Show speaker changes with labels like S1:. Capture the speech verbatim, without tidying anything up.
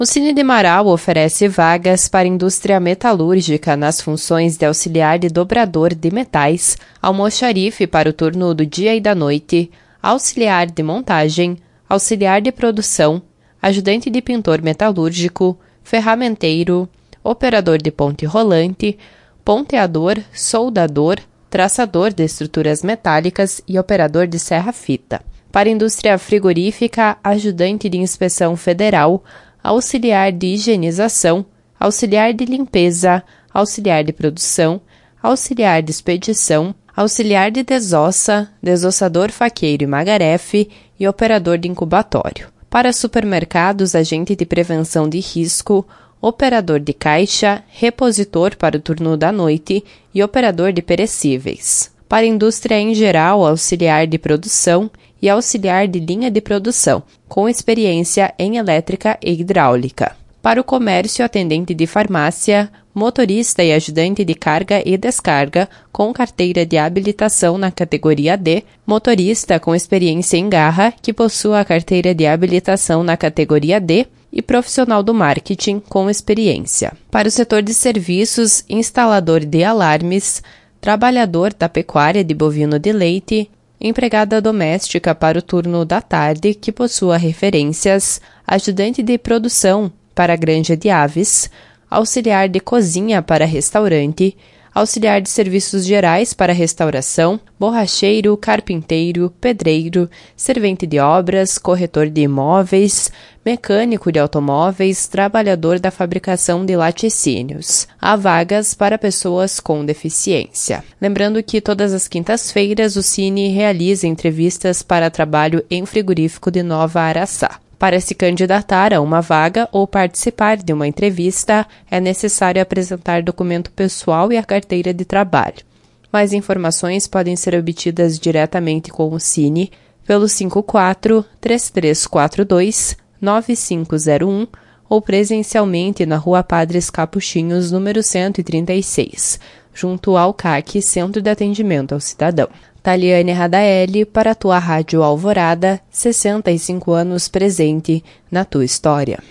S1: O Cine de Marau oferece vagas para indústria metalúrgica nas funções de auxiliar de dobrador de metais, almoxarife para o turno do dia e da noite, auxiliar de montagem, auxiliar de produção, ajudante de pintor metalúrgico, ferramenteiro, operador de ponte rolante, ponteador, soldador, traçador de estruturas metálicas e operador de serra-fita. Para indústria frigorífica, ajudante de inspeção federal, auxiliar de higienização, auxiliar de limpeza, auxiliar de produção, auxiliar de expedição, auxiliar de desossa, desossador faqueiro e magarefe e operador de incubatório. Para supermercados, agente de prevenção de risco, operador de caixa, repositor para o turno da noite e operador de perecíveis. Para indústria em geral, auxiliar de produção e auxiliar de linha de produção, com experiência em elétrica e hidráulica. Para o comércio, atendente de farmácia, motorista e ajudante de carga e descarga, com carteira de habilitação na categoria D, motorista com experiência em garra, que possua a carteira de habilitação na categoria D, e profissional do marketing com experiência. Para o setor de serviços, instalador de alarmes, trabalhador da pecuária de bovino de leite, empregada doméstica para o turno da tarde, que possua referências, ajudante de produção para a granja de aves, auxiliar de cozinha para restaurante, auxiliar de serviços gerais para restauração, borracheiro, carpinteiro, pedreiro, servente de obras, corretor de imóveis, mecânico de automóveis, trabalhador da fabricação de laticínios. Há vagas para pessoas com deficiência. Lembrando que todas as quintas-feiras o Cine realiza entrevistas para trabalho em frigorífico de Nova Araçá. Para se candidatar a uma vaga ou participar de uma entrevista, é necessário apresentar documento pessoal e a carteira de trabalho. Mais informações podem ser obtidas diretamente com o Cine pelo cinco quatro, três três quatro dois, nove cinco zero um ou presencialmente na Rua Padres Capuchinhos, número cento e trinta e seis, junto ao C A C, Centro de Atendimento ao Cidadão. Taliane Radaeli, para a tua Rádio Alvorada, sessenta e cinco anos presente na tua história.